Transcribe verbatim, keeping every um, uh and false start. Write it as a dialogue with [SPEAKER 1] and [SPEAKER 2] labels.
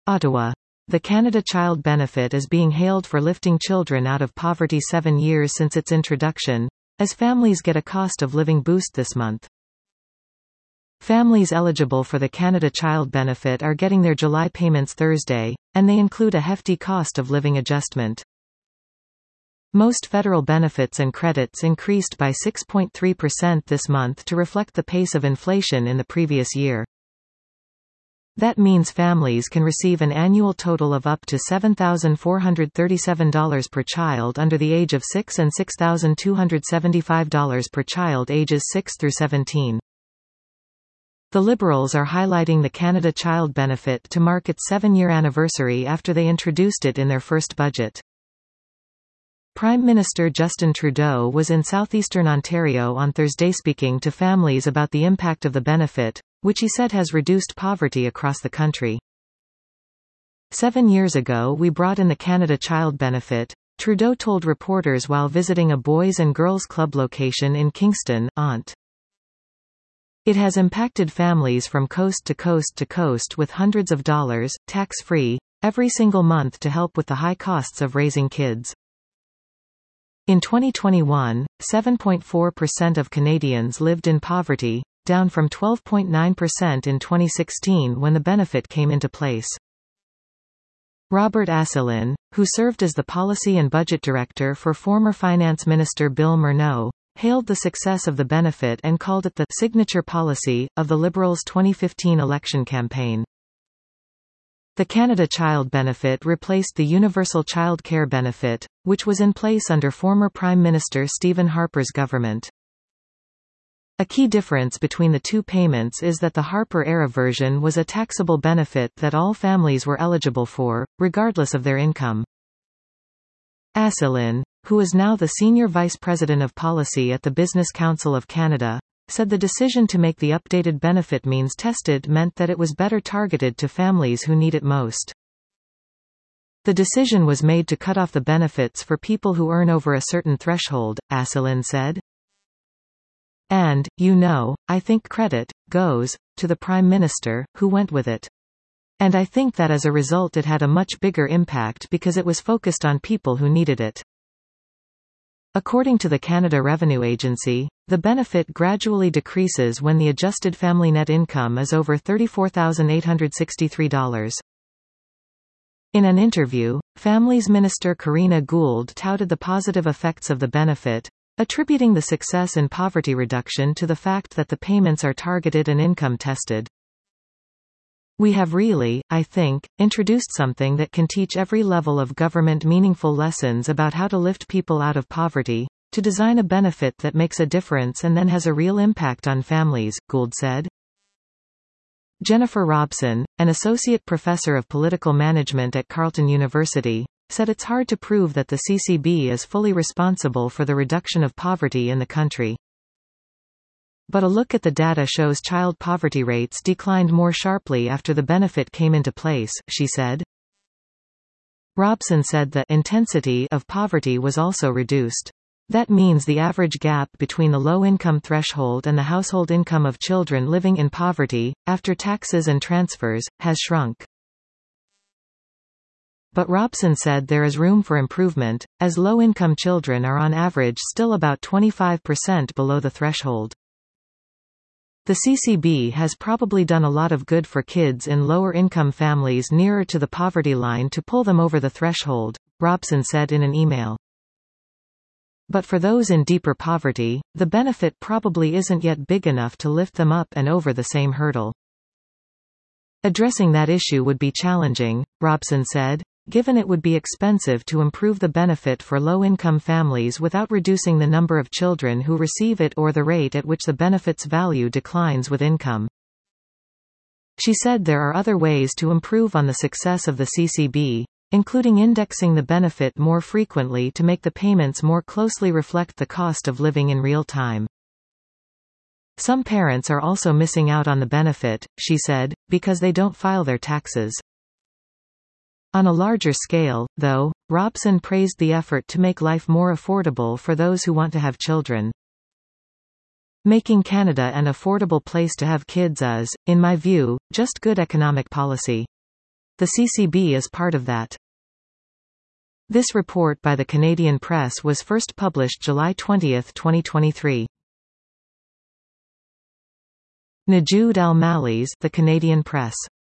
[SPEAKER 1] Ottawa. The Canada Child Benefit is being hailed for lifting children out of poverty seven years since its introduction, as families get a cost of living boost this month. Families eligible for the Canada Child Benefit are getting their July payments Thursday, and they include a hefty cost of living adjustment. Most federal benefits and credits increased by six point three percent this month to reflect the pace of inflation in the previous year. That means families can receive an annual total of up to seven thousand four hundred thirty-seven dollars per child under the age of six and six thousand two hundred seventy-five dollars per child ages six through seventeen. The Liberals are highlighting the Canada Child Benefit to mark its seven-year anniversary after they introduced it in their first budget. Prime Minister Justin Trudeau was in southeastern Ontario on Thursday speaking to families about the impact of the benefit, which he said has reduced poverty across the country. Seven years ago we brought in the Canada Child Benefit, Trudeau told reporters while visiting a Boys and Girls Club location in Kingston, Ont. It has impacted families from coast to coast to coast with hundreds of dollars, tax-free, every single month to help with the high costs of raising kids. In twenty twenty-one, seven point four percent of Canadians lived in poverty, down from twelve point nine percent in twenty sixteen when the benefit came into place. Robert Asselin, who served as the Policy and Budget Director for former Finance Minister Bill Morneau, hailed the success of the benefit and called it the signature policy of the Liberals' twenty fifteen election campaign. The Canada Child Benefit replaced the Universal Child Care Benefit, which was in place under former Prime Minister Stephen Harper's government. A key difference between the two payments is that the Harper-era version was a taxable benefit that all families were eligible for, regardless of their income. Asselin, who is now the Senior Vice President of Policy at the Business Council of Canada, said the decision to make the updated benefit means tested meant that it was better targeted to families who need it most. The decision was made to cut off the benefits for people who earn over a certain threshold, Asselin said. And, you know, I think credit goes to the Prime Minister, who went with it. And I think that as a result it had a much bigger impact because it was focused on people who needed it. According to the Canada Revenue Agency, the benefit gradually decreases when the adjusted family net income is over thirty-four thousand eight hundred sixty-three dollars. In an interview, Families Minister Karina Gould touted the positive effects of the benefit, attributing the success in poverty reduction to the fact that the payments are targeted and income tested. We have really, I think, introduced something that can teach every level of government meaningful lessons about how to lift people out of poverty, to design a benefit that makes a difference and then has a real impact on families, Gould said. Jennifer Robson, an associate professor of political management at Carleton University, said it's hard to prove that the C C B is fully responsible for the reduction of poverty in the country. But a look at the data shows child poverty rates declined more sharply after the benefit came into place, she said. Robson said the intensity of poverty was also reduced. That means the average gap between the low-income threshold and the household income of children living in poverty, after taxes and transfers, has shrunk. But Robson said there is room for improvement, as low-income children are on average still about twenty-five percent below the threshold. The C C B has probably done a lot of good for kids in lower-income families nearer to the poverty line to pull them over the threshold, Robson said in an email. But for those in deeper poverty, the benefit probably isn't yet big enough to lift them up and over the same hurdle. Addressing that issue would be challenging, Robson said, given it would be expensive to improve the benefit for low-income families without reducing the number of children who receive it or the rate at which the benefit's value declines with income. She said there are other ways to improve on the success of the C C B, including indexing the benefit more frequently to make the payments more closely reflect the cost of living in real time. Some parents are also missing out on the benefit, she said, because they don't file their taxes. On a larger scale, though, Robson praised the effort to make life more affordable for those who want to have children. Making Canada an affordable place to have kids is, in my view, just good economic policy. The C C B is part of that. This report by the Canadian Press was first published July twentieth, twenty twenty-three. Najood Al-Malli's The Canadian Press.